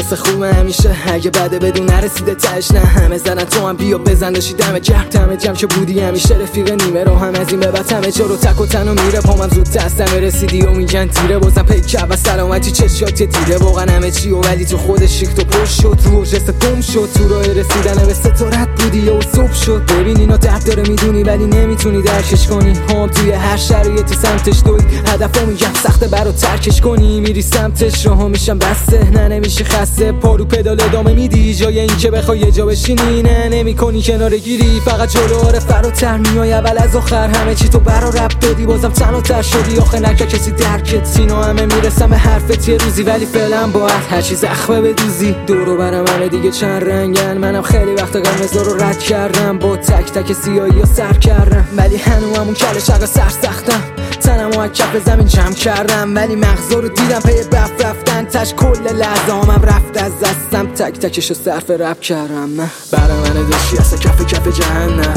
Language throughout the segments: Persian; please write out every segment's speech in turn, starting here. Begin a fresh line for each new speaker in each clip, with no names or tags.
حس خوبه همیشه، اگه بده بدون نرسیده تهش نه. همه زدن تو هم بیا بزن داشتی دم جمع که بودی همیشه رفیق نیمه رو. هم از این به بعد همه جا رو تک و تنها میره، پامم زود دستم رسیدی و میگن تیره. بازم پیکر و سلامتی چشات دیده، واقعا همه چی و ولی تو خودش ریخت و پشت شد. رو جست گم شد تو راه رسیدن به ستارت بودی و صبح شد. ببین اینا درد داره میدونی ولی نمیتونی درکش کنی. هم توی هر شرایطی سمتش دوی، هدفو میگم سخته برا ترکش کنی. میری سمتش راهو میشم بسته، نه نمیشه خسته. پارو پدال ادامه میدی جای این که بخوای یه جا بشینی. نه نمیکنی کناره گیری، فقط جلو آره فراتر میای اول از آخر. همه چی تو برا رب دادی بازم تنها شدی. آخه نکه کسی درکت سینا همه میرسم به حرفت یه روزی، ولی فعلا باید هر چیز زخمه بدوزی. دورو برم همه دیگه چند رنگن، منم خیلی وقت قرمزا رو رد کردم. با تک تک سیاهی ها سر کردم ولی هنو همون کل شقا سر سختم. تنمو از کف زمین جمع کردم ولی مغزا رو دیدم پی بف رفتن. تش کل لحظه همم رفت از دستم، تک تکشو صرف رپ کردم. برای من داشتی اصلا کف جهنم،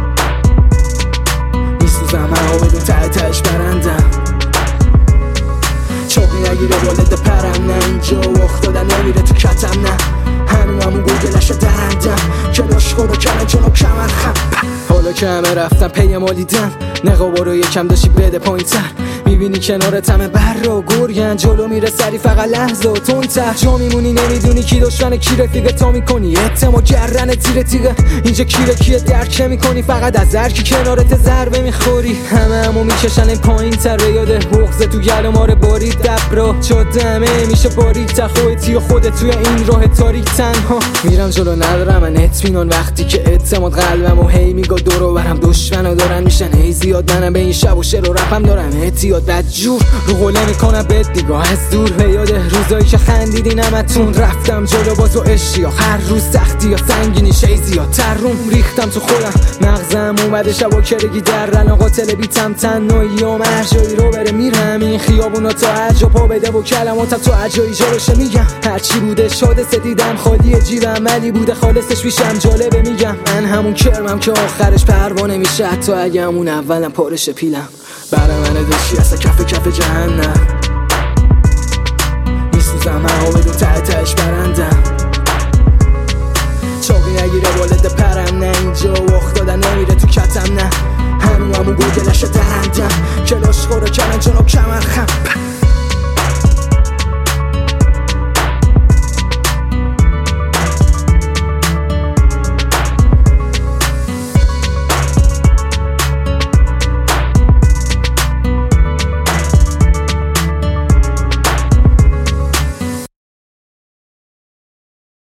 میسوزم همه بدون تهش برندم. چوقی نگیره والد پرم نه، اینجا وقت دادن نمیره تو کتم نه. هنو همون گوگلش درندم که داشت خدا کنن جنو کمر خم. حالا که همه رفتم پی مالیدن، نقابا رو یکم داشتی بده پایین‌تر. میبینی کنارت همه بر و گرگن، جلو میره سری فقط لحظه و تندتر. جا میمونی نمیدونی کی دشمن کی رفیقه، تا میکنی اعتماد کردن تیره. اینجا کیه درک میکنی، فقط از هر کی کنارت ضربه میخوری. همو میکشن این پایین‌تر، به یاد بغض تو گل ماره بارید دبرا. جادمه میشه بارید تخویتی و خودت توی این راه تاریک تنها. میرم جلو ندارم من اطمینان، وقتی که اعتماد قلبمو هی میگه دورو برم دشمنو دارن میشن هی زیاد. منم به این شب و شعر و رپم دارم احتیاط، بدجور رو قله میکنم بهت دیگاه از دور. به یاد روزایی که خندیدی نمتون، رفتم جلو با تو اشیا. هر روز سختی یا سنگینی شی زیادتر روم ریختم تو خودم. مغزم اومده شب و کرگی در رن، قاتل بیتم تنهایی و هر جایی رو بره میرم. این خیابونا تا عجا پا بده و کلماتم تو عجایی جا بشه میگم. هرچی بوده شاده دیدم خالی جیبم، ولی بوده خالصش میشم جالبه میگم. من همون کرمم که آخرش پروانه میشه، حتی اگه همون اولم پارش پیلم. برای من داشتی اصلا کف جهنم، میسوزم همه بدون تهش برندم. چاقی نگیره والد پرم نه، اینجا وقت دادن نمیره تو کتم نه. همون گوگلش درندم که لاش خورا کنن جنو کمر خم.